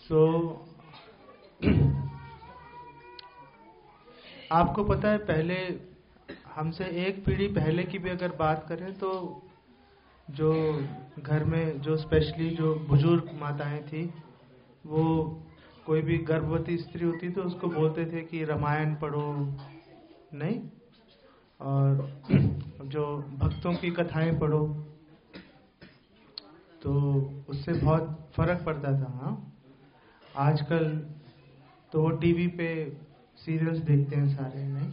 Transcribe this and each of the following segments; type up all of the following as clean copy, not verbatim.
सो आपको पता है, पहले हमसे एक पीढ़ी पहले की भी अगर बात करें तो जो घर में जो स्पेशली जो बुजुर्ग माताएं थी, वो कोई भी गर्भवती स्त्री होती तो उसको बोलते थे कि रामायण पढ़ो, नहीं, और जो भक्तों की कथाएं पढ़ो, तो उससे बहुत फर्क पड़ता था। हाँ, आजकल तो वो टीवी पे सीरियल्स देखते हैं सारे, नहीं,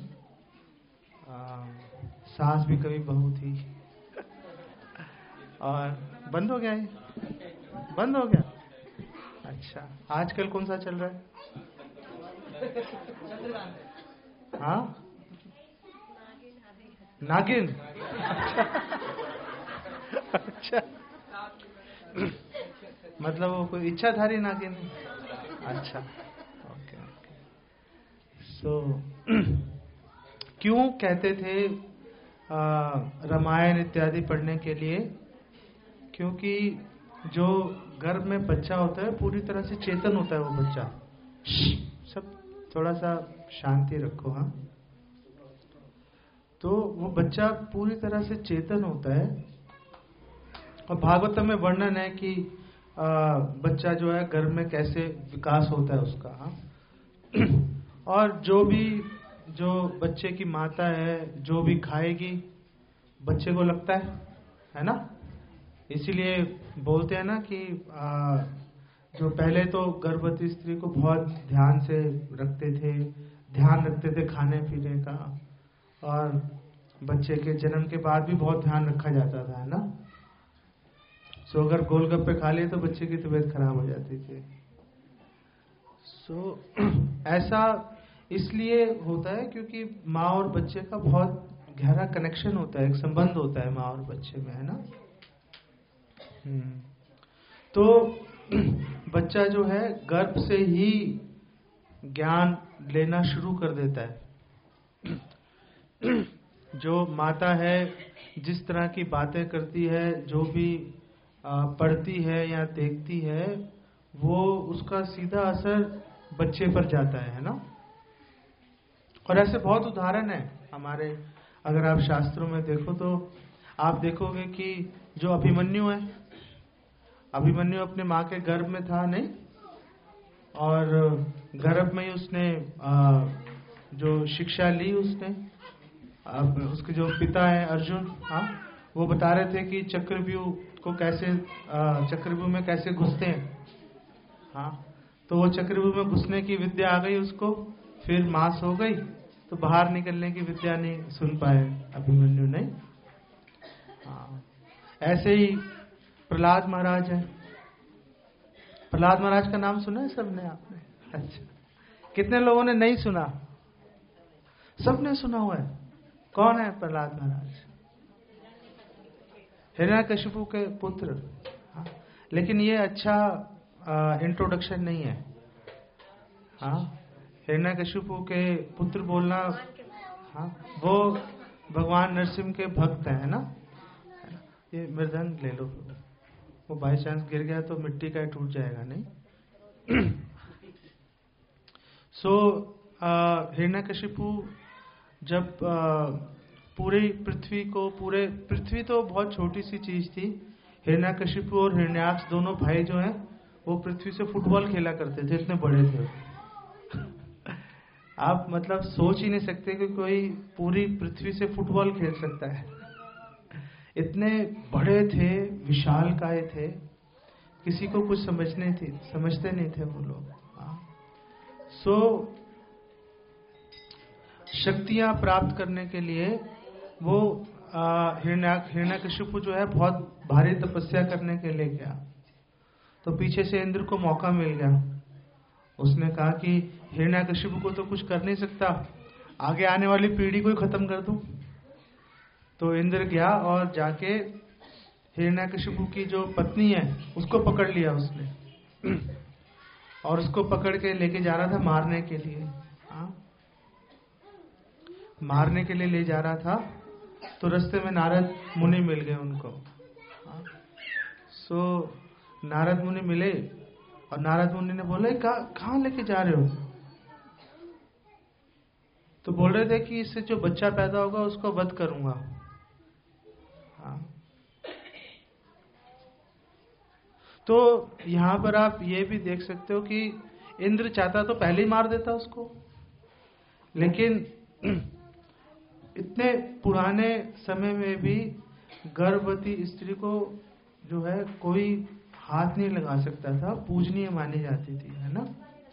सास भी कभी बहू थी और बंद हो गया, ये बंद हो गया। अच्छा, आजकल कौन सा चल रहा है? हाँ, नागिन। अच्छा, मतलब वो कोई इच्छाधारी नागिन है। अच्छा, ओके ओके। सो क्यों कहते थे रामायण इत्यादि पढ़ने के लिए? क्योंकि जो गर्भ में बच्चा होता है पूरी तरह से चेतन होता है वो बच्चा। सब थोड़ा सा शांति रखो। हाँ, तो वो बच्चा पूरी तरह से चेतन होता है, और भागवतम में वर्णन है कि बच्चा जो है गर्भ में कैसे विकास होता है उसका। हाँ, और जो बच्चे की माता है जो भी खाएगी बच्चे को लगता है ना। इसीलिए बोलते हैं ना कि जो पहले तो गर्भवती स्त्री को बहुत ध्यान रखते थे खाने पीने का, और बच्चे के जन्म के बाद भी बहुत ध्यान रखा जाता था, है ना। सो अगर गोलगप्पे खा लिए तो बच्चे की तबीयत खराब हो जाती थी। सो ऐसा इसलिए होता है क्योंकि माँ और बच्चे का बहुत गहरा कनेक्शन होता है, एक संबंध होता है माँ और बच्चे में, है ना। तो बच्चा जो है गर्भ से ही ज्ञान लेना शुरू कर देता है। जो माता है जिस तरह की बातें करती है, जो भी पढ़ती है या देखती है, वो उसका सीधा असर बच्चे पर जाता है ना। और ऐसे बहुत उदाहरण है हमारे, अगर आप शास्त्रों में देखो तो आप देखोगे कि जो अभिमन्यु है, अभिमन्यु अपने माँ के गर्भ में था, नहीं, और गर्भ में ही उसने जो शिक्षा ली उसने। अब उसके जो पिता है अर्जुन, हाँ, वो बता रहे थे कि चक्रव्यूह को कैसे चक्रव्यूह में कैसे घुसते हैं। हाँ, तो वो चक्रव्यूह में घुसने की विद्या आ गई उसको, फिर मास हो गई तो बाहर निकलने की विद्या नहीं सुन पाए अभिमन्यु, नहीं। हाँ, ऐसे ही प्रहलाद महाराज है। प्रहलाद महाराज का नाम सुना है सबने, आपने? अच्छा, कितने लोगों ने नहीं सुना? सबने सुना हुआ है। कौन है प्रहलाद महाराज? हिरण्यकशिपु के पुत्र। हाँ, लेकिन ये अच्छा इंट्रोडक्शन नहीं है। हाँ, हिरण्यकशिपु के पुत्र बोलना, हाँ, वो भगवान नरसिंह के भक्त है ना। ये मृदंग ले लो, वो बाई चांस गिर गया तो मिट्टी का टूट जाएगा, नहीं। सो हिरण्यकशिपु जब पूरी पृथ्वी तो बहुत छोटी सी चीज थी। हिरण्यकशिपु और हिरण्याक्ष दोनों भाई जो हैं वो पृथ्वी से फुटबॉल खेला करते थे, इतने बड़े थे। आप मतलब सोच ही नहीं सकते कि कोई पूरी पृथ्वी से फुटबॉल खेल सकता है। इतने बड़े थे, विशालकाय थे, किसी को कुछ समझते नहीं थे वो लोग। सो शक्तियां प्राप्त करने के लिए वो हिरण्यकशिपु जो है बहुत भारी तपस्या करने के लिए गया। तो पीछे से इंद्र को मौका मिल गया। उसने कहा कि हिरण्यकशिपु को तो कुछ कर नहीं सकता, आगे आने वाली पीढ़ी को ही खत्म कर दूं। तो इंद्र गया और जाके हिरण्यकशिपु की जो पत्नी है उसको पकड़ लिया उसने, और उसको पकड़ के लेके जा रहा था मारने के लिए। मारने के लिए ले जा रहा था तो रास्ते में नारद मुनि मिल गए उनको। सो नारद मुनि मिले और नारद मुनि ने बोला कहाँ लेके जा रहे हो? तो बोल रहे थे कि इससे जो बच्चा पैदा होगा उसको वध करूंगा। हाँ। तो यहां पर आप ये भी देख सकते हो कि इंद्र चाहता तो पहले ही मार देता उसको, लेकिन इतने पुराने समय में भी गर्भवती स्त्री को जो है कोई हाथ नहीं लगा सकता था, पूजनीय मानी जाती थी, है ना।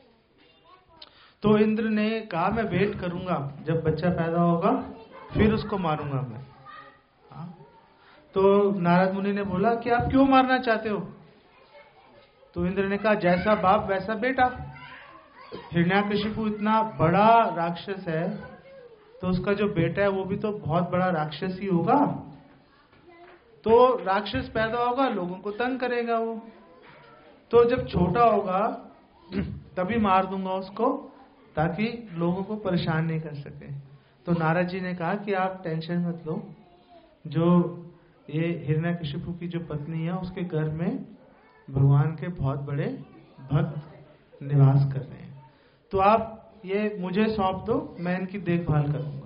तो इंद्र ने कहा मैं वेट करूंगा, जब बच्चा पैदा होगा फिर उसको मारूंगा मैं। हाँ? तो नारद मुनि ने बोला कि आप क्यों मारना चाहते हो? तो इंद्र ने कहा जैसा बाप वैसा बेटा। हिरण्याकशिपु इतना बड़ा राक्षस है, तो उसका जो बेटा है वो भी तो बहुत बड़ा राक्षस ही होगा। तो राक्षस पैदा होगा, लोगों को तंग करेगा वो, तो जब छोटा होगा तभी मार दूंगा उसको, ताकि लोगों को परेशान नहीं कर सके। तो नारद जी ने कहा कि आप टेंशन मत लो, जो ये हिरण्याकशिपु की जो पत्नी है उसके घर में भगवान के बहुत बड़े भक्त निवास कर रहे हैं, तो आप ये मुझे सौंप दो, मैं इनकी देखभाल करूंगा।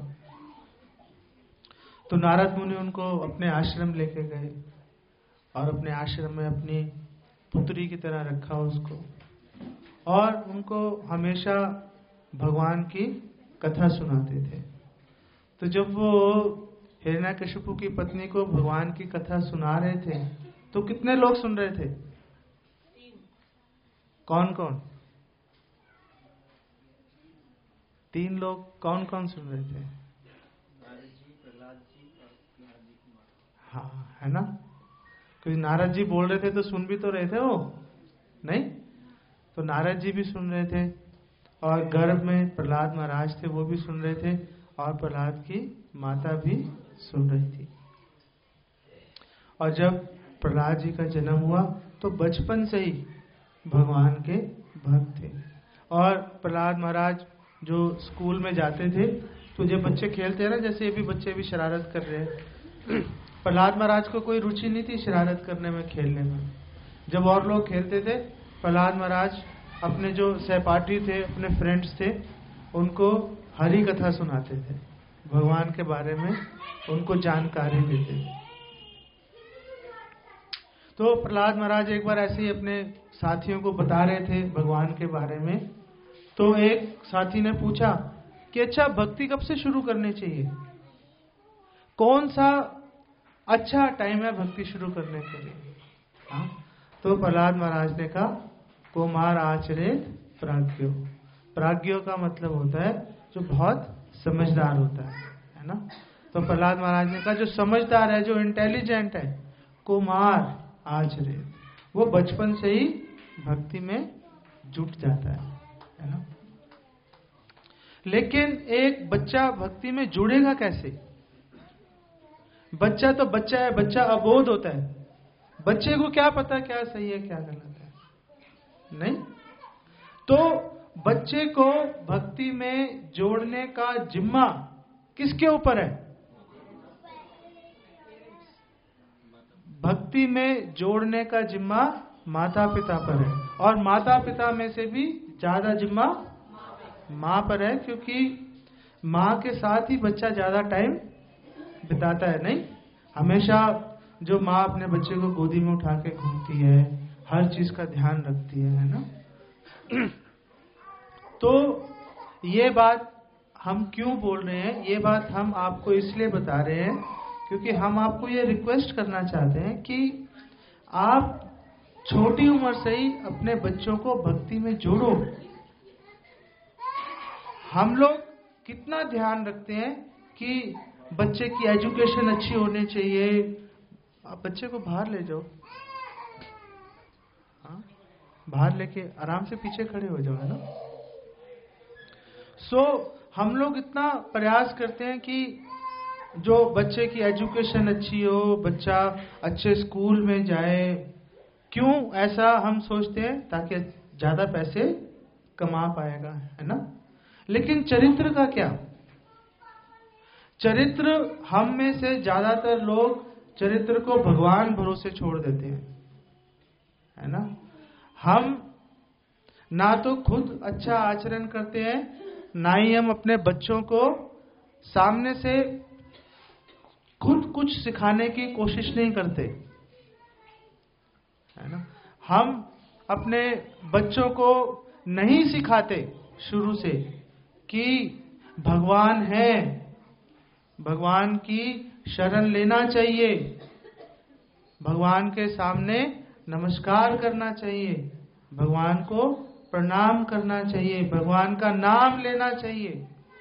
तो नारद मुनि उनको अपने आश्रम लेके गए और अपने आश्रम में अपनी पुत्री की तरह रखा उसको, और उनको हमेशा भगवान की कथा सुनाते थे। तो जब वो हिरण्याकशिपु की पत्नी को भगवान की कथा सुना रहे थे, तो कितने लोग सुन रहे थे? कौन कौन? 3 लोग। कौन कौन सुन रहे थे? हाँ, है ना। क्योंकि नारद जी बोल रहे थे तो सुन भी तो रहे थे वो, नहीं? तो नारद जी भी सुन रहे थे, और गर्भ में प्रहलाद महाराज थे वो भी सुन रहे थे, और प्रहलाद की माता भी सुन रही थी। और जब प्रहलाद जी का जन्म हुआ तो बचपन से ही भगवान के भक्त थे। और प्रहलाद महाराज जो स्कूल में जाते थे, तो जब बच्चे खेलते हैं ना, जैसे ये भी बच्चे भी शरारत कर रहे हैं, प्रहलाद महाराज को कोई रुचि नहीं थी शरारत करने में, खेलने में। जब और लोग खेलते थे, प्रहलाद महाराज अपने जो सहपाठी थे, अपने फ्रेंड्स थे, उनको हरि कथा सुनाते थे, भगवान के बारे में उनको जानकारी देते थे। तो प्रहलाद महाराज एक बार ऐसे ही अपने साथियों को बता रहे थे भगवान के बारे में, तो एक साथी ने पूछा कि अच्छा, भक्ति कब से शुरू करनी चाहिए? कौन सा अच्छा टाइम है भक्ति शुरू करने के लिए? हाँ? तो प्रहलाद महाराज ने कहा कुमार आचरित प्राज्ञो। प्राज्ञो का मतलब होता है जो बहुत समझदार होता है ना। तो प्रहलाद महाराज ने कहा जो समझदार है, जो इंटेलिजेंट है, कुमार आचरित, वो बचपन से ही भक्ति में जुट जाता है ना। लेकिन एक बच्चा भक्ति में जुड़ेगा कैसे? बच्चा तो बच्चा है, बच्चा अबोध होता है, बच्चे को क्या पता क्या सही है क्या गलत है, नहीं। तो बच्चे को भक्ति में जोड़ने का जिम्मा किसके ऊपर है? भक्ति में जोड़ने का जिम्मा माता पिता पर है, और माता पिता में से भी ज्यादा जिम्मा माँ पर है, क्योंकि माँ के साथ ही बच्चा ज्यादा टाइम बिताता है, नहीं। हमेशा जो माँ अपने बच्चे को गोदी में उठा के घूमती है, हर चीज का ध्यान रखती है ना। तो ये बात हम क्यों बोल रहे हैं? ये बात हम आपको इसलिए बता रहे हैं क्योंकि हम आपको ये रिक्वेस्ट करना चाहते हैं कि आप छोटी उम्र से ही अपने बच्चों को भक्ति में जोड़ो। हम लोग कितना ध्यान रखते हैं कि बच्चे की एजुकेशन अच्छी होनी चाहिए। आप बच्चे को बाहर ले जाओ, हाँ, बाहर लेके आराम से पीछे खड़े हो जाओ, है ना। हम लोग इतना प्रयास करते हैं कि जो बच्चे की एजुकेशन अच्छी हो, बच्चा अच्छे स्कूल में जाए। क्यों ऐसा हम सोचते हैं? ताकि ज्यादा पैसे कमा पाएगा, है ना। लेकिन चरित्र का क्या? चरित्र, हम में से ज्यादातर लोग चरित्र को भगवान भरोसे छोड़ देते हैं, है ना। हम ना तो खुद अच्छा आचरण करते हैं, ना ही हम अपने बच्चों को सामने से खुद कुछ सिखाने की कोशिश नहीं करते, है ना। हम अपने बच्चों को नहीं सिखाते शुरू से कि भगवान है, भगवान की शरण लेना चाहिए, भगवान के सामने नमस्कार करना चाहिए, भगवान को प्रणाम करना चाहिए, भगवान का नाम लेना चाहिए।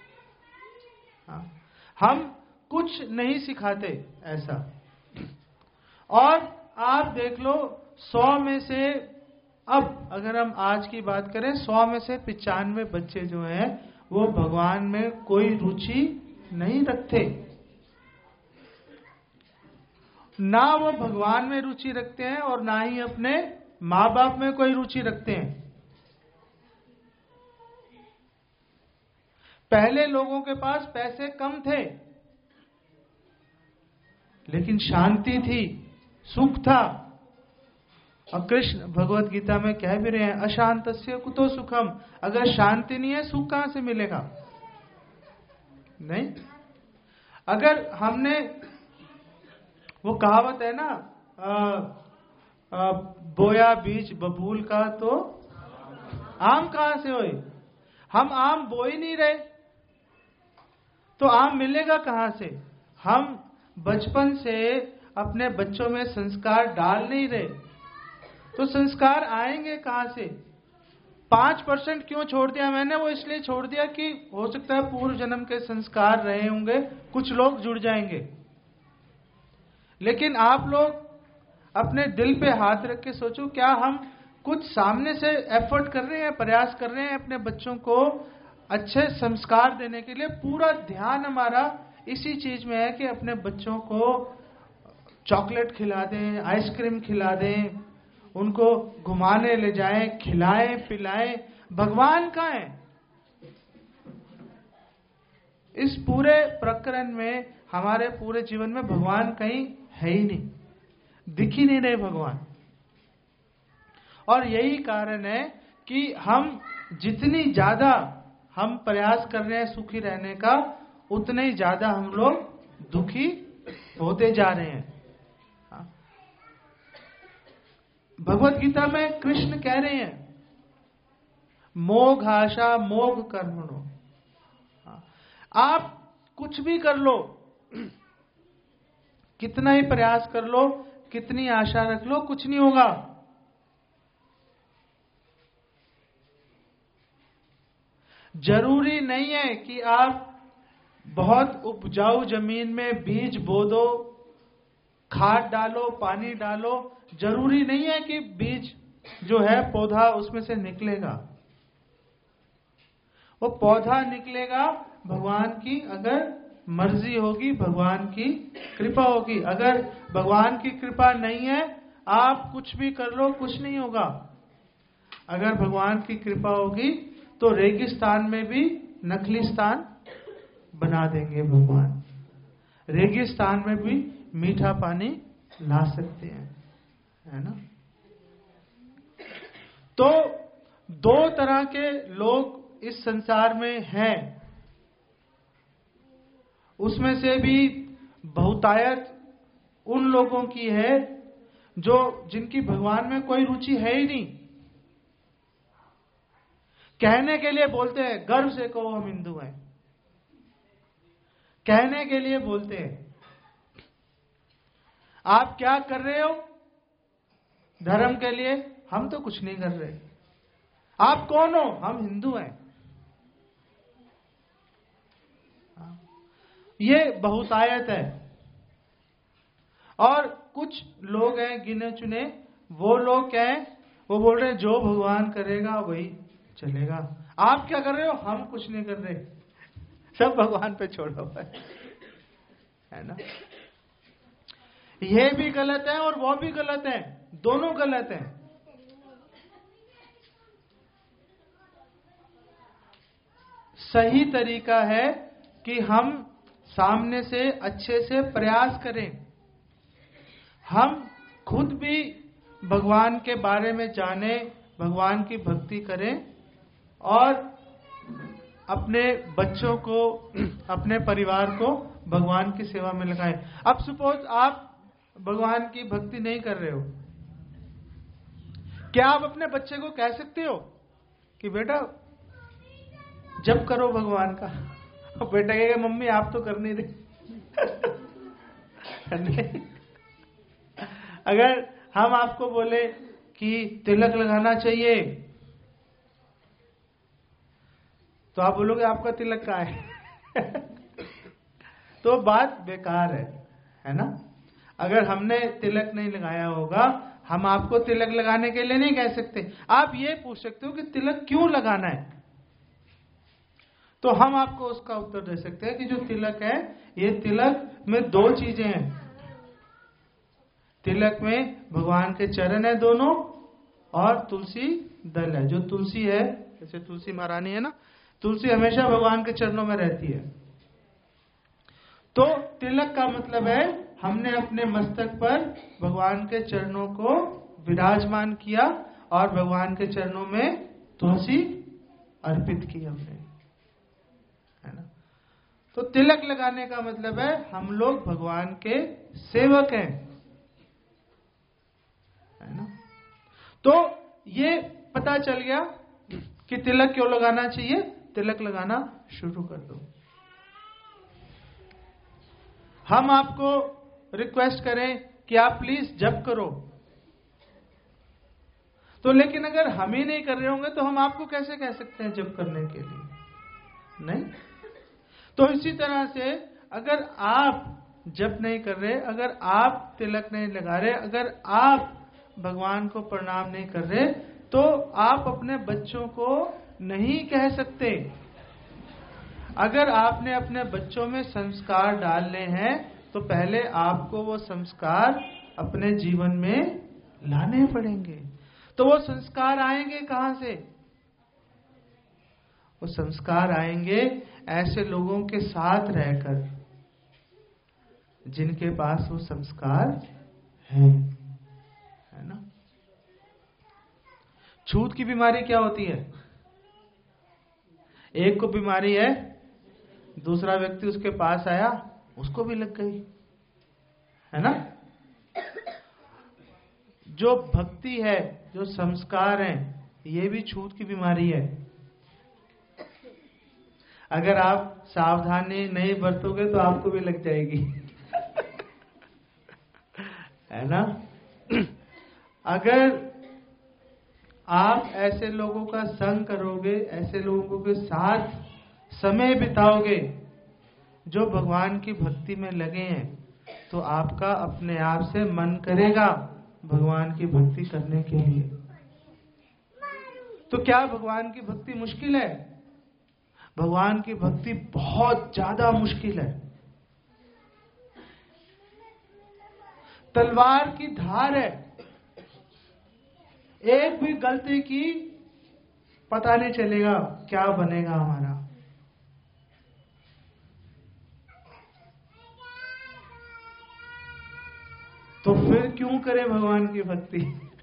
हम कुछ नहीं सिखाते ऐसा। और आप देख लो 100 में से, अब अगर हम आज की बात करें, 100 में से 95 बच्चे जो हैं वो भगवान में कोई रुचि नहीं रखते। ना वो भगवान में रुचि रखते हैं और ना ही अपने माँ बाप में कोई रुचि रखते हैं। पहले लोगों के पास पैसे कम थे, लेकिन शांति थी, सुख था। और कृष्ण भगवत गीता में कह भी रहे हैं, अशांतस्य कुतो सुखम। अगर शांति नहीं है, सुख कहां से मिलेगा? नहीं। अगर हमने, वो कहावत है ना, बोया बीज बबूल का तो आम कहां से होए। हम आम बो ही नहीं रहे, तो आम मिलेगा कहां से? हम बचपन से अपने बच्चों में संस्कार डाल नहीं रहे, तो संस्कार आएंगे कहां से? 5% क्यों छोड़ दिया मैंने? वो इसलिए छोड़ दिया कि हो सकता है पूर्व जन्म के संस्कार रहे होंगे, कुछ लोग जुड़ जाएंगे। लेकिन आप लोग अपने दिल पे हाथ रख के सोचो, क्या हम कुछ सामने से एफर्ट कर रहे हैं, प्रयास कर रहे हैं अपने बच्चों को अच्छे संस्कार देने के लिए? पूरा ध्यान हमारा इसी चीज में है कि अपने बच्चों को चॉकलेट खिला दें, आइसक्रीम खिला दें, उनको घुमाने ले जाएं, खिलाएं पिलाएं। भगवान कहाँ है? इस पूरे प्रकरण में, हमारे पूरे जीवन में भगवान कहीं है ही नहीं, दिख ही नहीं रहे भगवान। और यही कारण है कि हम जितनी ज्यादा हम प्रयास कर रहे हैं सुखी रहने का, उतने ही ज्यादा हम लोग दुखी होते जा रहे हैं। भगवत गीता में कृष्ण कह रहे हैं, मोघ आशा मोघ कर्मणो। आप कुछ भी कर लो, कितना ही प्रयास कर लो, कितनी आशा रख लो, कुछ नहीं होगा। जरूरी नहीं है कि आप बहुत उपजाऊ जमीन में बीज बो दो, खाद डालो, पानी डालो। जरूरी नहीं है कि बीज जो है पौधा उसमें से निकलेगा। वो पौधा निकलेगा भगवान की अगर मर्जी होगी, भगवान की कृपा होगी। अगर भगवान की कृपा नहीं है, आप कुछ भी कर लो, कुछ नहीं होगा। अगर भगवान की कृपा होगी तो रेगिस्तान में भी नखलिस्तान बना देंगे भगवान। रेगिस्तान में भी मीठा पानी ला सकते हैं, है ना। तो 2 तरह के लोग इस संसार में हैं। उसमें से भी बहुतायत उन लोगों की है जो जिनकी भगवान में कोई रुचि है ही नहीं। कहने के लिए बोलते हैं, गर्व से कहो हम हिंदू हैं, कहने के लिए बोलते हैं। आप क्या कर रहे हो धर्म के लिए? हम तो कुछ नहीं कर रहे। आप कौन हो? हम हिंदू हैं। ये बहुतायत है। और कुछ लोग हैं गिने चुने, वो लोग क्या है, वो बोल रहे हैं जो भगवान करेगा वही चलेगा। आप क्या कर रहे हो? हम कुछ नहीं कर रहे, सब भगवान पे छोड़ा हुआ है ना। ये भी गलत है और वो भी गलत है, दोनों गलत हैं। सही तरीका है कि हम सामने से अच्छे से प्रयास करें, हम खुद भी भगवान के बारे में जाने, भगवान की भक्ति करें और अपने बच्चों को, अपने परिवार को भगवान की सेवा में लगाएं। अब सपोज आप भगवान की भक्ति नहीं कर रहे हो, क्या आप अपने बच्चे को कह सकते हो कि बेटा जप करो भगवान का? बेटा कहेगा मम्मी आप तो कर नहीं रही। अगर हम आपको बोले कि तिलक लगाना चाहिए तो आप बोलोगे आपका तिलक कहाँ है? तो बात बेकार है ना? अगर हमने तिलक नहीं लगाया होगा, हम आपको तिलक लगाने के लिए नहीं कह सकते। आप ये पूछ सकते हो कि तिलक क्यों लगाना है, तो हम आपको उसका उत्तर दे सकते हैं कि जो तिलक है, ये तिलक में दो चीजें हैं। तिलक में भगवान के चरण है दोनों, और तुलसी दल है। जो तुलसी है, जैसे तुलसी महारानी है ना, तुलसी हमेशा भगवान के चरणों में रहती है। तो तिलक का मतलब है हमने अपने मस्तक पर भगवान के चरणों को विराजमान किया और भगवान के चरणों में तुलसी अर्पित की हमने, है ना? तो तिलक लगाने का मतलब है हम लोग भगवान के सेवक हैं, है ना? तो ये पता चल गया कि तिलक क्यों लगाना चाहिए। तिलक लगाना शुरू कर दो। हम आपको रिक्वेस्ट करें कि आप प्लीज जप करो, तो लेकिन अगर हम ही नहीं कर रहे होंगे तो हम आपको कैसे कह सकते हैं जप करने के लिए? नहीं। तो इसी तरह से अगर आप जप नहीं कर रहे, अगर आप तिलक नहीं लगा रहे, अगर आप भगवान को प्रणाम नहीं कर रहे, तो आप अपने बच्चों को नहीं कह सकते। अगर आपने अपने बच्चों में संस्कार डालने हैं तो पहले आपको वो संस्कार अपने जीवन में लाने पड़ेंगे। तो वो संस्कार आएंगे कहां से? वो संस्कार आएंगे ऐसे लोगों के साथ रहकर जिनके पास वो संस्कार है ना? छूत की बीमारी क्या होती है? एक को बीमारी है, दूसरा व्यक्ति उसके पास आया, उसको भी लग गई, है ना? जो भक्ति है, जो संस्कार है, ये भी छूत की बीमारी है। अगर आप सावधानी नहीं बरतोगे तो आपको भी लग जाएगी, है ना? अगर आप ऐसे लोगों का संग करोगे, ऐसे लोगों के साथ समय बिताओगे जो भगवान की भक्ति में लगे हैं, तो आपका अपने आप से मन करेगा भगवान की भक्ति करने के लिए। तो क्या भगवान की भक्ति मुश्किल है? भगवान की भक्ति बहुत ज्यादा मुश्किल है। तलवार की धार है, एक भी गलती की पता नहीं चलेगा क्या बनेगा हमारा। तो फिर क्यों करें भगवान की भक्ति?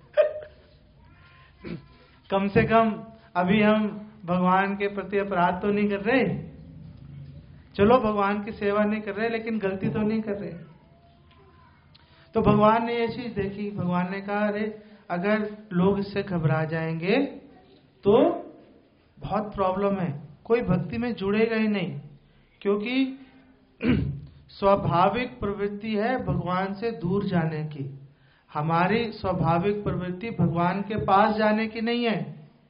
कम से कम अभी हम भगवान के प्रति अपराध तो नहीं कर रहे। चलो भगवान की सेवा नहीं कर रहे, लेकिन गलती तो नहीं कर रहे। तो भगवान ने ये चीज देखी। भगवान ने कहा अरे अगर लोग इससे घबरा जाएंगे तो बहुत प्रॉब्लम है, कोई भक्ति में जुड़ेगा ही नहीं। क्योंकि स्वाभाविक प्रवृत्ति है भगवान से दूर जाने की। हमारी स्वाभाविक प्रवृत्ति भगवान के पास जाने की नहीं है,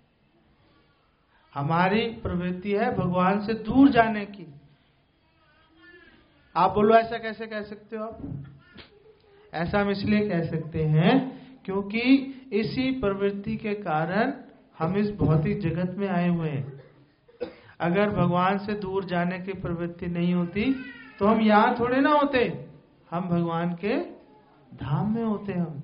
हमारी प्रवृत्ति है भगवान से दूर जाने की। आप बोलो ऐसा कैसे कह सकते हो आप? ऐसा हम इसलिए कह सकते हैं क्योंकि इसी प्रवृत्ति के कारण हम इस भौतिक जगत में आए हुए हैं। अगर भगवान से दूर जाने की प्रवृत्ति नहीं होती तो हम यहां थोड़े ना होते, हम भगवान के धाम में होते हम।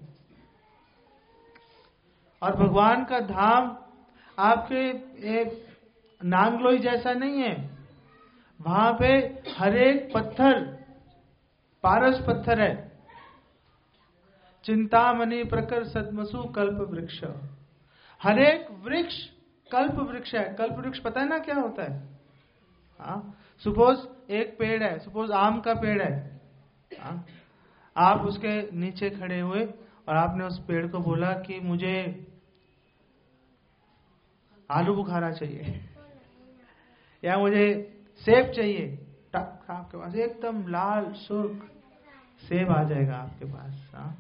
और भगवान का धाम आपके एक नांगलोई जैसा नहीं है। वहां पे हर एक पत्थर पारस पत्थर है। चिंतामणि प्रकर सदमसु कल्प वृक्ष, हर एक वृक्ष कल्प वृक्ष है। कल्प वृक्ष पता है ना क्या होता है? हाँ, सपोज एक पेड़ है, सपोज आम का पेड़ है। हाँ, आप उसके नीचे खड़े हुए और आपने उस पेड़ को बोला कि मुझे आलू बुखारा चाहिए या मुझे सेब चाहिए, टक आपके पास एकदम लाल सुर्ख सेब आ जाएगा आपके पास। हाँ,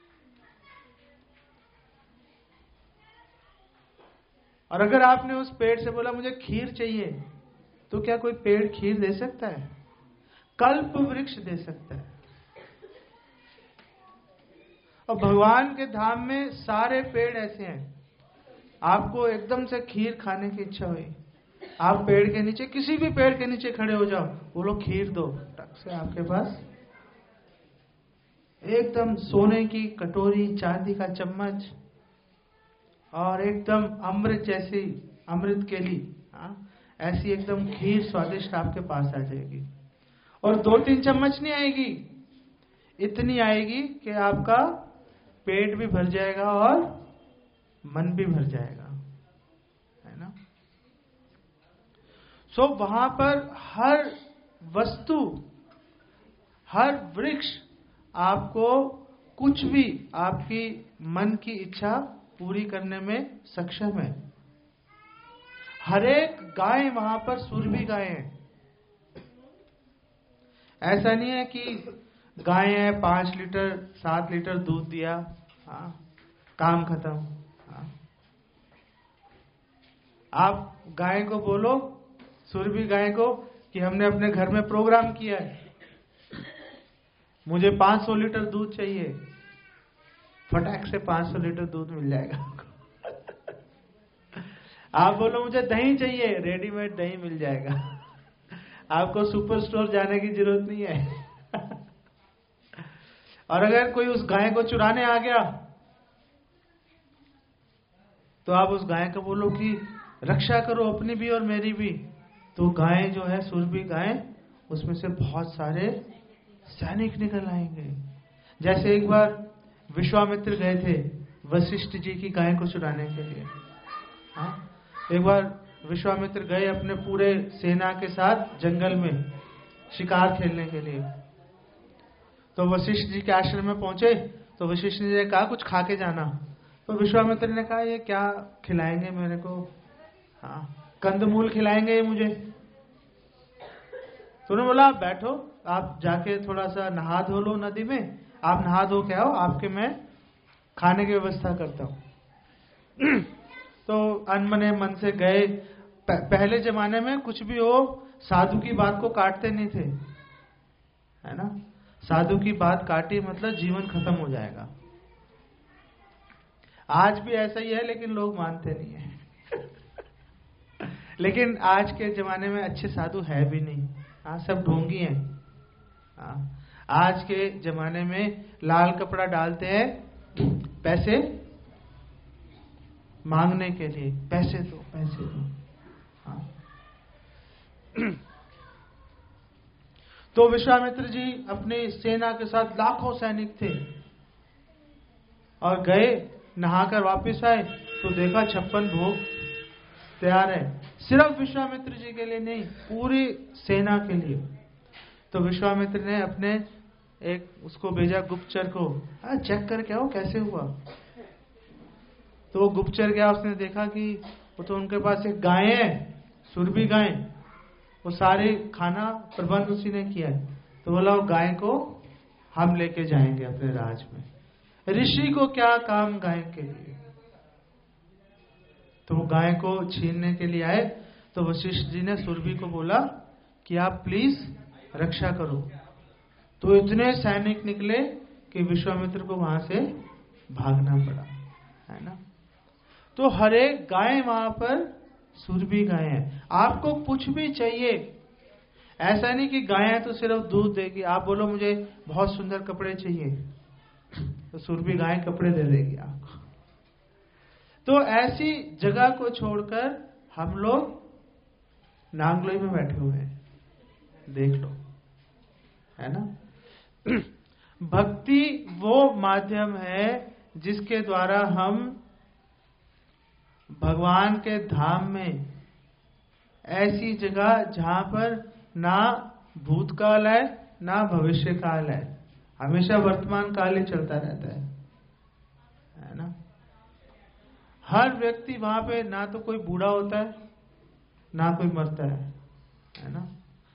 और अगर आपने उस पेड़ से बोला मुझे खीर चाहिए, तो क्या कोई पेड़ खीर दे सकता है? कल्प वृक्ष दे सकता है। और भगवान के धाम में सारे पेड़ ऐसे हैं। आपको एकदम से खीर खाने की इच्छा हुई, आप पेड़ के नीचे, किसी भी पेड़ के नीचे खड़े हो जाओ, बोलो खीर दो, टक से आपके पास एकदम सोने की कटोरी, चांदी का चम्मच और एकदम अमृत जैसी, अमृत केली, ऐसी एकदम खीर स्वादिष्ट आपके पास आ जाएगी। और 2-3 चम्मच नहीं आएगी, इतनी आएगी कि आपका पेट भी भर जाएगा और मन भी भर जाएगा, है ना। सो वहां पर हर वस्तु, हर वृक्ष आपको कुछ भी आपकी मन की इच्छा पूरी करने में सक्षम है। हर एक गाय वहां पर सुरभि गाय है। ऐसा नहीं है कि गाय है 5 लीटर 7 लीटर दूध दिया, हाँ, काम खत्म। हाँ, आप गाय को बोलो, सुरभि गाय को, कि हमने अपने घर में प्रोग्राम किया है, मुझे 500 लीटर दूध चाहिए, फटाक से 500 लीटर दूध मिल जाएगा आपको। आप बोलो मुझे दही चाहिए, रेडीमेड दही मिल जाएगा। आपको सुपर स्टोर जाने की जरूरत नहीं है। और अगर कोई उस गाय को चुराने आ गया, तो आप उस गाय को बोलो कि रक्षा करो अपनी भी और मेरी भी, तो गाय जो है सुरभि गाय, उसमें से बहुत सारे सैनिक निकल आएंगे। जैसे एक बार विश्वामित्र गए थे वशिष्ठ जी की गाय को चुराने के लिए। हाँ, एक बार विश्वामित्र गए अपने पूरे सेना के साथ जंगल में शिकार खेलने के लिए। तो वशिष्ठ जी के आश्रम में पहुंचे, तो वशिष्ठ जी ने कहा कुछ खा के जाना। तो विश्वामित्र ने कहा ये क्या खिलाएंगे मेरे को? हाँ, कंदमूल खिलाएंगे मुझे। तो उन्होंने बोला आप बैठो, आप जाके थोड़ा सा नहा धो लो नदी में, आप नहा धो के आओ, आपके मैं खाने की व्यवस्था करता हूं। तो अनमने मन से गए। पहले जमाने में कुछ भी हो, साधु की बात को काटते नहीं थे, है ना। साधु की बात काटी मतलब जीवन खत्म हो जाएगा। आज भी ऐसा ही है, लेकिन लोग मानते नहीं है। लेकिन आज के जमाने में अच्छे साधु है भी नहीं, हाँ, सब ढोंगी हैं। हाँ, आज के जमाने में लाल कपड़ा डालते हैं पैसे मांगने के लिए, पैसे दो पैसे दो। हाँ। तो विश्वामित्र जी अपनी सेना के साथ, लाखों सैनिक थे, और गए, नहाकर वापस आए तो देखा 56 भोग तैयार है, सिर्फ विश्वामित्र जी के लिए नहीं, पूरी सेना के लिए। तो विश्वामित्र ने अपने एक उसको भेजा गुप्तचर को, चेक करके आओ कैसे हुआ। तो वो गुप्तचर गया, उसने देखा कि वो तो उनके पास एक गाय है, सुरभि गाय, वो सारे खाना प्रबंध उसी ने किया है। तो बोला वो गाय को हम लेके जाएंगे अपने राज में, ऋषि को क्या काम गाय के लिए। तो वो गाय को छीनने के लिए आए। तो वशिष्ठ जी ने सुरभि को बोला कि आप प्लीज रक्षा करो। तो इतने सैनिक निकले कि विश्वामित्र को वहां से भागना पड़ा, है ना। तो हर एक गाय वहां पर सुरभि गाय है। आपको कुछ भी चाहिए, ऐसा नहीं कि गाय है तो सिर्फ दूध देगी। आप बोलो मुझे बहुत सुंदर कपड़े चाहिए, तो सुरभि गाय कपड़े दे देगी आपको। तो ऐसी जगह को छोड़कर हम लोग नांगलोई में बैठे हुए हैं, देख लो, है ना। भक्ति वो माध्यम है जिसके द्वारा हम भगवान के धाम में ऐसी जगह जहां पर ना भूतकाल है ना भविष्य काल है, हमेशा वर्तमान काल ही चलता रहता है ना। हर व्यक्ति वहां पे ना तो कोई बूढ़ा होता है ना कोई मरता है ना।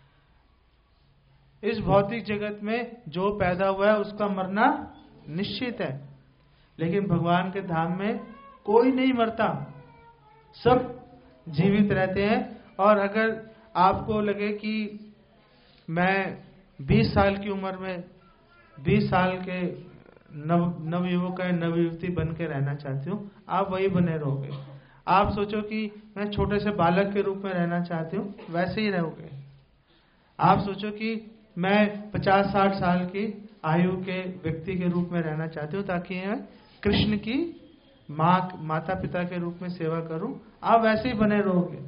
इस भौतिक जगत में जो पैदा हुआ है उसका मरना निश्चित है, लेकिन भगवान के धाम में कोई नहीं मरता, सब जीवित रहते हैं। और अगर आपको लगे कि मैं 20 साल की उम्र में 20 साल के नवयुवक या नवयुवती बन के रहना चाहती हूँ, आप वही बने रहोगे। आप सोचो कि मैं छोटे से बालक के रूप में रहना चाहती हूँ, वैसे ही रहोगे। आप सोचो कि मैं 50-60 साल की आयु के व्यक्ति के रूप में रहना चाहती हूँ ताकि मैं कृष्ण की माता पिता के रूप में सेवा करूं, आप वैसे ही बने रहोगे।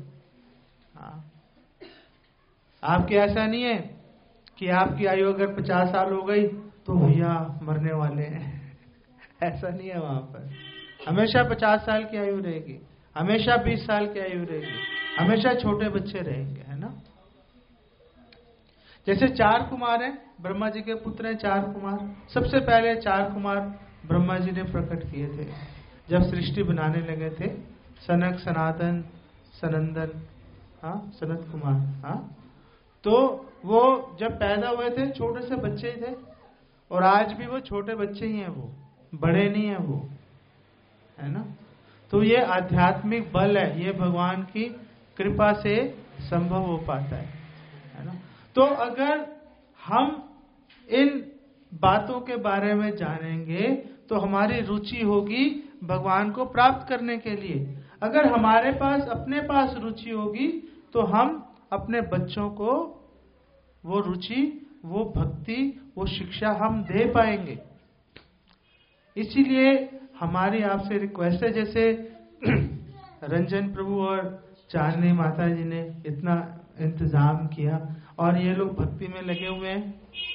आपकी ऐसा नहीं है कि आपकी आयु अगर 50 साल हो गई तो भैया मरने वाले हैं ऐसा नहीं है। वहां पर हमेशा 50 साल की आयु रहेगी, हमेशा 20 साल की आयु रहेगी, हमेशा छोटे बच्चे रहेंगे, है ना। जैसे 4 कुमार हैं, ब्रह्मा जी के पुत्र हैं 4 कुमार। सबसे पहले 4 कुमार ब्रह्मा जी ने प्रकट किए थे जब सृष्टि बनाने लगे थे। सनक, सनातन, सनंदन, सनत कुमार। तो वो जब पैदा हुए थे छोटे से बच्चे ही थे, और आज भी वो छोटे बच्चे ही हैं, वो बड़े नहीं है वो, है ना। तो ये आध्यात्मिक बल है, ये भगवान की कृपा से संभव हो पाता है ना। तो अगर हम इन बातों के बारे में जानेंगे तो हमारी रुचि होगी भगवान को प्राप्त करने के लिए। अगर हमारे पास अपने पास रुचि होगी तो हम अपने बच्चों को वो रुचि, वो भक्ति, वो शिक्षा हम दे पाएंगे। इसीलिए हमारी आपसे रिक्वेस्ट है, जैसे रंजन प्रभु और चांदनी माता जी ने इतना इंतजाम किया और ये लोग भक्ति में लगे हुए हैं।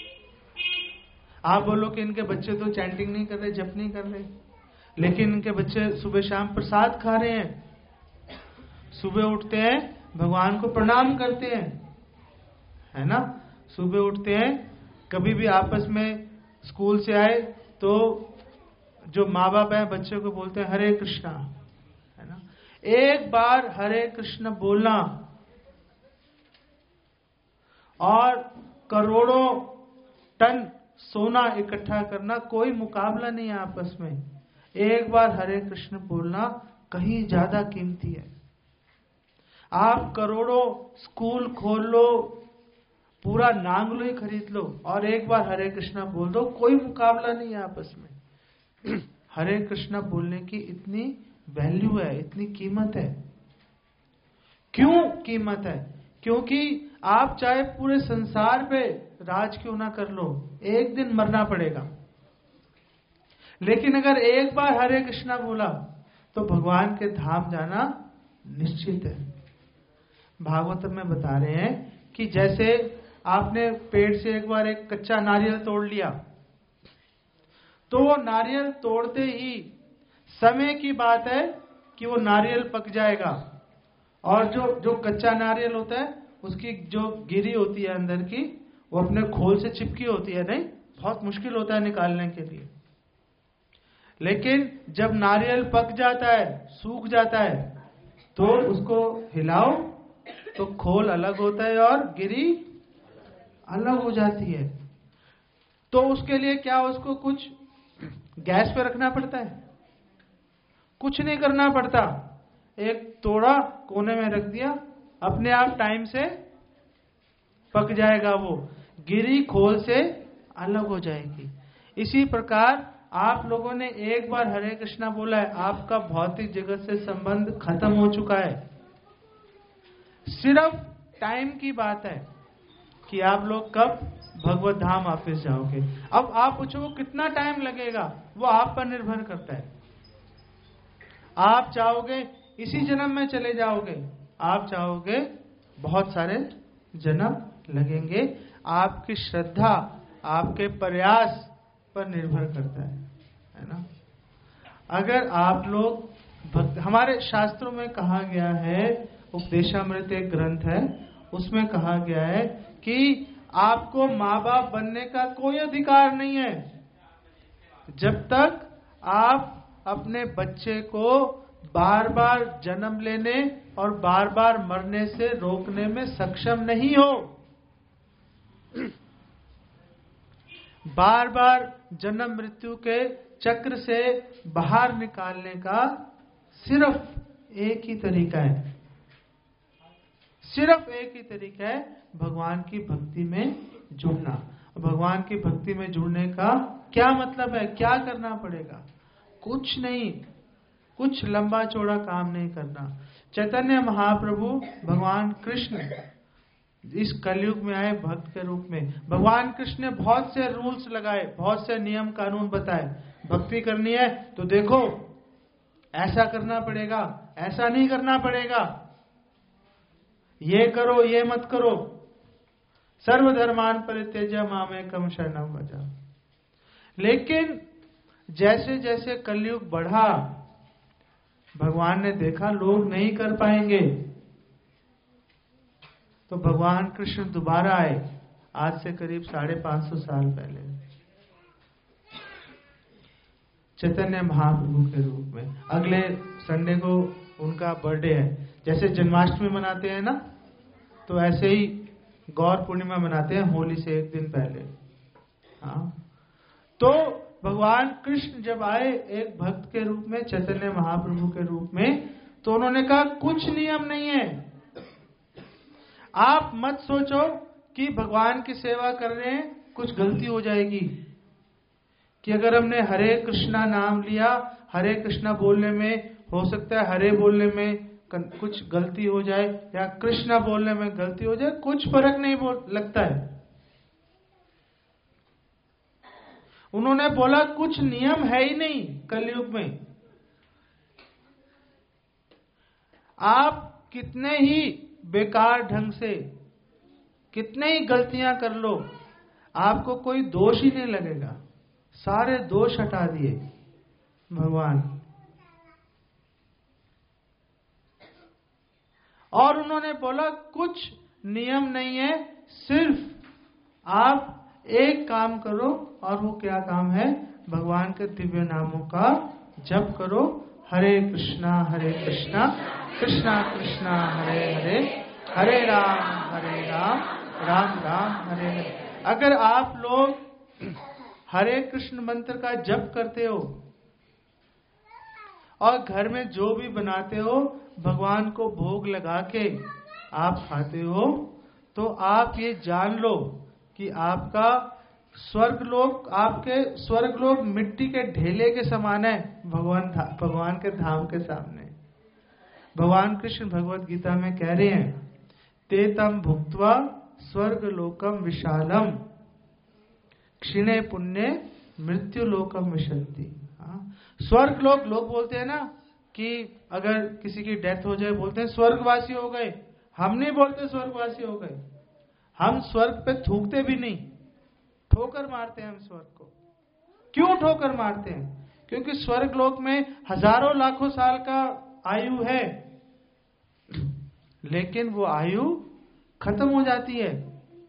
आप बोलो कि इनके बच्चे तो चैंटिंग नहीं कर रहे, जप नहीं कर रहे, लेकिन इनके बच्चे सुबह शाम प्रसाद खा रहे हैं, सुबह उठते हैं भगवान को प्रणाम करते हैं, है ना। सुबह उठते हैं, कभी भी आपस में स्कूल से आए तो जो माँ बाप है बच्चों को बोलते हैं हरे कृष्णा, है ना। एक बार हरे कृष्ण बोलना और करोड़ों टन सोना इकट्ठा करना कोई मुकाबला नहीं है आपस में। एक बार हरे कृष्ण बोलना कहीं ज्यादा कीमती है। आप करोड़ों स्कूल खोल लो, पूरा नांगलो ही खरीद लो और एक बार हरे कृष्णा बोल दो, कोई मुकाबला नहीं है आपस में। हरे कृष्णा बोलने की इतनी वैल्यू है, इतनी कीमत है। क्यों कीमत है? क्योंकि आप चाहे पूरे संसार पे राज क्यों ना कर लो, एक दिन मरना पड़ेगा। लेकिन अगर एक बार हरे कृष्णा बोला तो भगवान के धाम जाना निश्चित है। भागवत में बता रहे हैं कि जैसे आपने पेड़ से एक बार एक कच्चा नारियल तोड़ लिया, तो वो नारियल तोड़ते ही समय की बात है कि वो नारियल पक जाएगा, और जो कच्चा नारियल होता है उसकी जो गिरी होती है अंदर की, वो अपने खोल से चिपकी होती है, नहीं, बहुत मुश्किल होता है निकालने के लिए। लेकिन जब नारियल पक जाता है, सूख जाता है, तो उसको हिलाओ तो खोल अलग होता है और गिरी अलग हो जाती है। तो उसके लिए क्या उसको कुछ गैस पे रखना पड़ता है? कुछ नहीं करना पड़ता। एक तोड़ा कोने में रख दिया, अपने आप टाइम से पक जाएगा, वो गिरी खोल से अलग हो जाएगी। इसी प्रकार आप लोगों ने एक बार हरे कृष्णा बोला है, आपका भौतिक जगत से संबंध खत्म हो चुका है। सिर्फ टाइम की बात है कि आप लोग कब भगवत धाम वापस जाओगे। अब आप पूछो कितना टाइम लगेगा, वो आप पर निर्भर करता है। आप चाहोगे इसी जन्म में चले जाओगे, आप चाहोगे बहुत सारे जन्म लगेंगे। आपकी श्रद्धा, आपके प्रयास पर निर्भर करता है ना। अगर आप लोग हमारे शास्त्रों में कहा गया है, उपदेशामृत एक ग्रंथ है, उसमें कहा गया है कि आपको माँ बाप बनने का कोई अधिकार नहीं है जब तक आप अपने बच्चे को बार बार जन्म लेने और बार बार मरने से रोकने में सक्षम नहीं हो। बार बार जन्म मृत्यु के चक्र से बाहर निकालने का सिर्फ एक ही तरीका है, सिर्फ एक ही तरीका है, भगवान की भक्ति में जुड़ना। भगवान की भक्ति में जुड़ने का क्या मतलब है, क्या करना पड़ेगा? कुछ नहीं, कुछ लंबा चौड़ा काम नहीं करना। चैतन्य महाप्रभु भगवान कृष्ण इस कलयुग में आए भक्त के रूप में। भगवान कृष्ण ने बहुत से रूल्स लगाए, बहुत से नियम कानून बताए। भक्ति करनी है तो देखो ऐसा करना पड़ेगा, ऐसा नहीं करना पड़ेगा, ये करो ये मत करो, सर्वधर्मान परित्यज्य मामेकं शरणं व्रज। लेकिन जैसे जैसे कलयुग बढ़ा, भगवान ने देखा लोग नहीं कर पाएंगे, तो भगवान कृष्ण दोबारा आए, आज से करीब 550 साल पहले, चैतन्य महाप्रभु के रूप में। अगले संडे को उनका बर्थडे है। जैसे जन्माष्टमी मनाते हैं ना, तो ऐसे ही गौर पूर्णिमा मनाते हैं होली से एक दिन पहले। हाँ, तो भगवान कृष्ण जब आए एक भक्त के रूप में, चैतन्य महाप्रभु के रूप में, तो उन्होंने कहा कुछ नियम नहीं है। आप मत सोचो कि भगवान की सेवा कर रहे हैं कुछ गलती हो जाएगी, कि अगर हमने हरे कृष्णा नाम लिया, हरे कृष्णा बोलने में हो सकता है हरे बोलने में कुछ गलती हो जाए या कृष्णा बोलने में गलती हो जाए, कुछ फर्क नहीं लगता है। उन्होंने बोला कुछ नियम है ही नहीं कलयुग में। आप कितने ही बेकार ढंग से कितने ही गलतियां कर लो, आपको कोई दोष ही नहीं लगेगा। सारे दोष हटा दिए भगवान। और उन्होंने बोला कुछ नियम नहीं है, सिर्फ आप एक काम करो, और वो क्या काम है? भगवान के दिव्य नामों का जप करो। हरे कृष्णा कृष्णा कृष्णा हरे हरे, हरे राम राम राम हरे हरे। अगर आप लोग हरे कृष्ण मंत्र का जप करते हो और घर में जो भी बनाते हो भगवान को भोग लगा के आप खाते हो, तो आप ये जान लो कि आपका स्वर्गलोक, आपके स्वर्गलोक मिट्टी के ढेले के समान है भगवान के धाम के सामने। भगवान कृष्ण भगवत गीता में कह रहे हैं, ते तम भुक्त्वा स्वर्गलोकम विशालम क्षीणे पुण्य मृत्यु लोकम विशंति। स्वर्ग लोग बोलते हैं ना कि अगर किसी की डेथ हो जाए बोलते हैं स्वर्गवासी हो गए। हम नहीं बोलते स्वर्गवासी हो गए, हम स्वर्ग पे थूकते भी नहीं, ठोकर मारते हैं हम स्वर्ग को। क्यों ठोकर मारते हैं? क्योंकि स्वर्ग लोक में हजारों लाखों साल का आयु है, लेकिन वो आयु खत्म हो जाती है।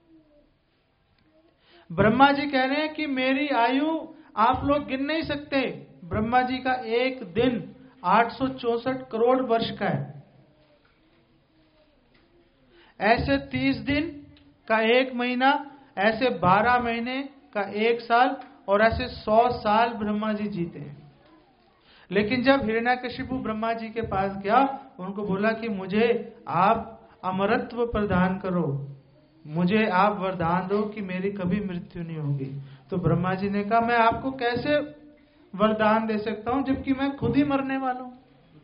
ब्रह्मा जी कह रहे हैं कि मेरी आयु आप लोग गिन नहीं सकते। ब्रह्मा जी का एक दिन 864 करोड़ वर्ष का है। ऐसे 30 दिन का एक महीना, ऐसे 12 महीने का एक साल, और ऐसे 100 साल ब्रह्मा जी जीते हैं। लेकिन जब हिरण्यकशिपु ब्रह्मा जी के पास गया, उनको बोला कि मुझे आप अमरत्व प्रदान करो, मुझे आप वरदान दो कि मेरी कभी मृत्यु नहीं होगी। तो ब्रह्मा जी ने कहा, मैं आपको कैसे वरदान दे सकता हूं जबकि मैं खुद ही मरने वाला हूं।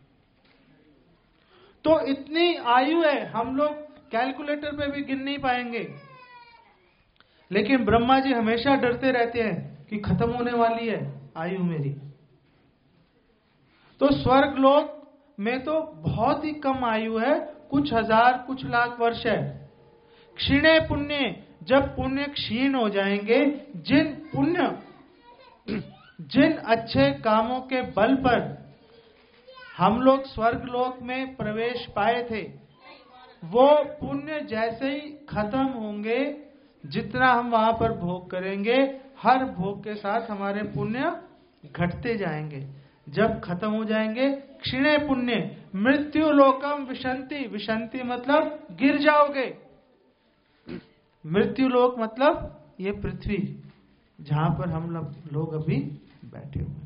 तो इतनी आयु है, हम लोग कैलकुलेटर पे भी गिन नहीं पाएंगे। लेकिन ब्रह्मा जी हमेशा डरते रहते हैं कि खत्म होने वाली है आयु मेरी। तो स्वर्ग लोक में तो बहुत ही कम आयु है, कुछ हजार कुछ लाख वर्ष है। क्षीणे पुण्य, जब पुण्य क्षीण हो जाएंगे, जिन अच्छे कामों के बल पर हम लोग स्वर्ग लोक में प्रवेश पाए थे, वो पुण्य जैसे ही खत्म होंगे, जितना हम वहां पर भोग करेंगे, हर भोग के साथ हमारे पुण्य घटते जाएंगे। जब खत्म हो जाएंगे, क्षीणे पुण्य मृत्यु लोकम विशंति। विशंति मतलब गिर जाओगे। मृत्यु लोक मतलब ये पृथ्वी जहां पर हम लोग अभी बैठे हुए।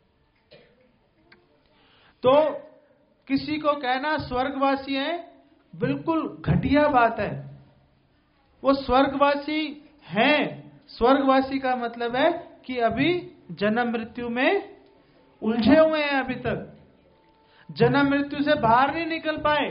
तो किसी को कहना स्वर्गवासी है, बिल्कुल घटिया बात है। वो स्वर्गवासी हैं। स्वर्गवासी का मतलब है कि अभी जन्म मृत्यु में उलझे हुए हैं, अभी तक जन्म मृत्यु से बाहर नहीं निकल पाए।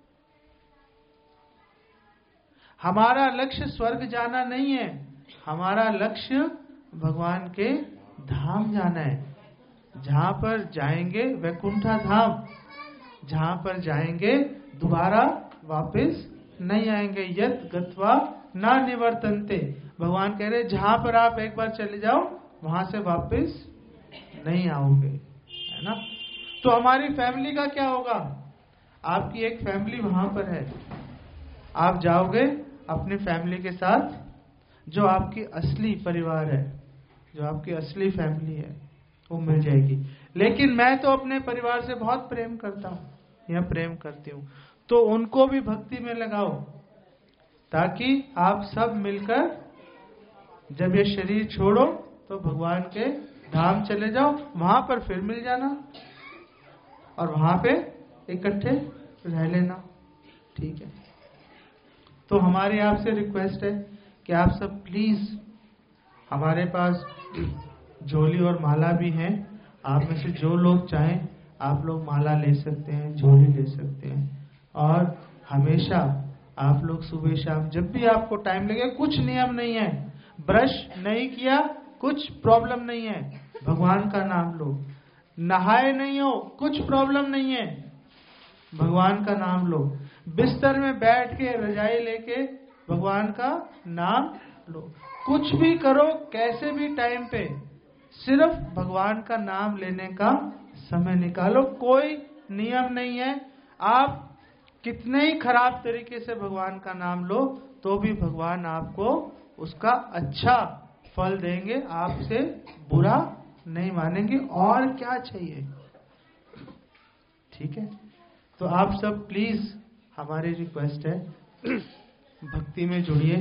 हमारा लक्ष्य स्वर्ग जाना नहीं है, हमारा लक्ष्य भगवान के धाम जाना है। जहां पर जाएंगे वैकुंठा धाम, जहां पर जाएंगे दोबारा वापस नहीं आएंगे। यत गत्वा ना निवर्तन्ते। भगवान कह रहे जहां पर आप एक बार चले जाओ, वहां से वापस नहीं आओगे, है ना। तो हमारी फैमिली का क्या होगा? आपकी एक फैमिली वहां पर है, आप जाओगे अपनी फैमिली के साथ, जो आपकी असली परिवार है, जो आपकी असली फैमिली है, वो मिल जाएगी। लेकिन मैं तो अपने परिवार से बहुत प्रेम करता हूं या प्रेम करती हूं, तो उनको भी भक्ति में लगाओ, ताकि आप सब मिलकर जब ये शरीर छोड़ो तो भगवान के धाम चले जाओ, वहां पर फिर मिल जाना और वहां पे इकट्ठे रह लेना। ठीक है। तो हमारी आपसे रिक्वेस्ट है कि आप सब प्लीज, हमारे पास झोली और माला भी है, आप में से जो लोग चाहें आप लोग माला ले सकते हैं, झोली ले सकते हैं। और हमेशा आप लोग सुबह शाम जब भी आपको टाइम लगे, कुछ नियम नहीं है, ब्रश नहीं किया कुछ प्रॉब्लम नहीं है, भगवान का नाम लो। नहाए नहीं हो कुछ प्रॉब्लम नहीं है, भगवान का नाम लो। बिस्तर में बैठ के रजाई लेके भगवान का नाम लो। कुछ भी करो, कैसे भी टाइम पे, सिर्फ भगवान का नाम लेने का समय निकालो। कोई नियम नहीं है, आप कितने ही खराब तरीके से भगवान का नाम लो तो भी भगवान आपको उसका अच्छा फल देंगे, आपसे बुरा नहीं मानेंगे। और क्या चाहिए? ठीक है। तो आप सब प्लीज, हमारी रिक्वेस्ट है, भक्ति में जुड़िए।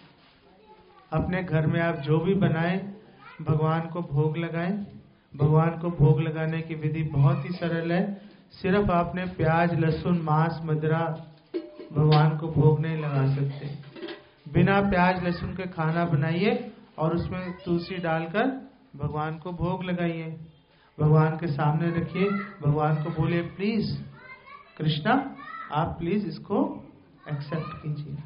अपने घर में आप जो भी बनाएं, भगवान को भोग लगाएं। भगवान को भोग लगाने की विधि बहुत ही सरल है। सिर्फ आपने प्याज, लहसुन, मांस, मदिरा भगवान को भोग नहीं लगा सकते। बिना प्याज लहसुन के खाना बनाइए और उसमें तुलसी डालकर भगवान को भोग लगाइए। भगवान के सामने रखिए, भगवान को बोलिए प्लीज कृष्णा, आप प्लीज इसको एक्सेप्ट कीजिए।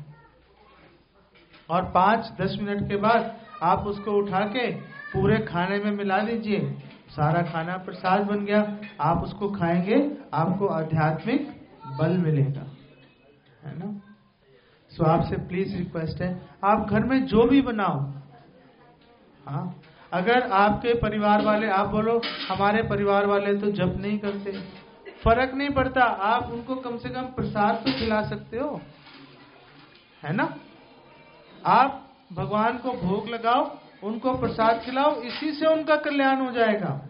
और 5-10 मिनट के बाद आप उसको उठा के पूरे खाने में मिला दीजिए। सारा खाना प्रसाद बन गया, आप उसको खाएंगे, आपको आध्यात्मिक बल मिलेगा, है ना। सो आपसे प्लीज रिक्वेस्ट है, आप घर में जो भी बनाओ, हाँ, अगर आपके परिवार वाले, आप बोलो हमारे परिवार वाले तो जप नहीं करते, फर्क नहीं पड़ता, आप उनको कम से कम प्रसाद तो खिला सकते हो, है ना। आप भगवान को भोग लगाओ, उनको प्रसाद खिलाओ, इसी से उनका कल्याण हो जाएगा।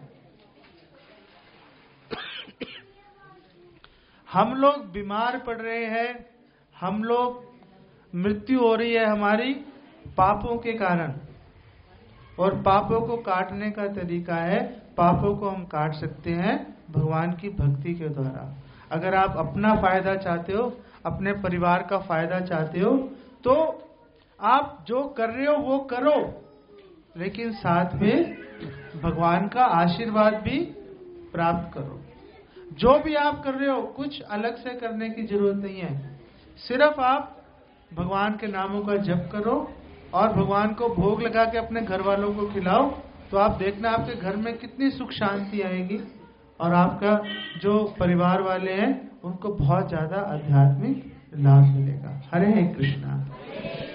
हम लोग बीमार पड़ रहे हैं, हम लोग मृत्यु हो रही है हमारी पापों के कारण, और पापों को काटने का तरीका है, पापों को हम काट सकते हैं भगवान की भक्ति के द्वारा। अगर आप अपना फायदा चाहते हो, अपने परिवार का फायदा चाहते हो, तो आप जो कर रहे हो वो करो, लेकिन साथ में भगवान का आशीर्वाद भी प्राप्त करो। जो भी आप कर रहे हो कुछ अलग से करने की जरूरत नहीं है, सिर्फ आप भगवान के नामों का जप करो और भगवान को भोग लगा के अपने घर वालों को खिलाओ, तो आप देखना आपके घर में कितनी सुख शांति आएगी और आपका जो परिवार वाले हैं उनको बहुत ज्यादा आध्यात्मिक लाभ मिलेगा। हरे कृष्णा।